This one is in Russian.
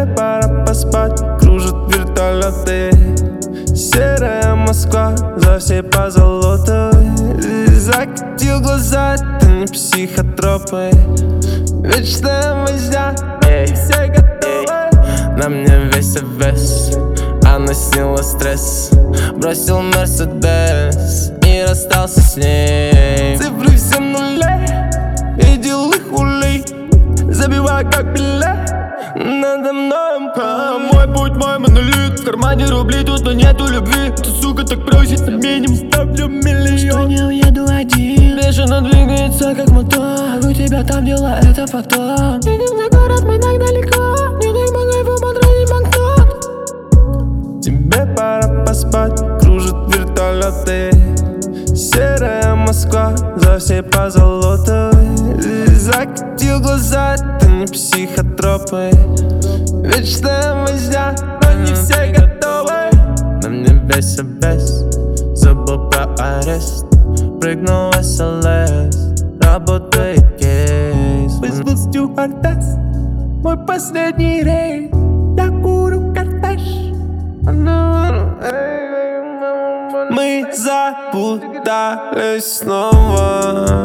Тебе пора поспать, кружат вертолеты. Серая Москва за всей позолотой. Закатил глаза, ты не психотропы. Вечная возня, все готовы. На мне весь вес, она снила стресс. Бросил Мерседес и расстался с ней. Цифры все нулей, видел их улей. Забивай как билет надо мной МК. Мой путь, мой монолит. В кармане рубли, тут но нету любви. Ты, сука, так просит, обменим, ставлю миллион. Что не уеду один, Бешено двигается, как мотор. у тебя там дела, это потом. Едем за город, мы так далеко. Не дай могу потратить банкнот. Тебе пора поспать, кружат вертолеты. Серая Москва за всей позолотой. Закатил глаза, ты не психотропы. Вечная возня, они все готовы. На мне весь обвес, забыл про арест. Прыгнул в СЛС, работает кейс. Вызвал стюардесс, мой последний рейс. Я курю кортеж. Мы запутались снова.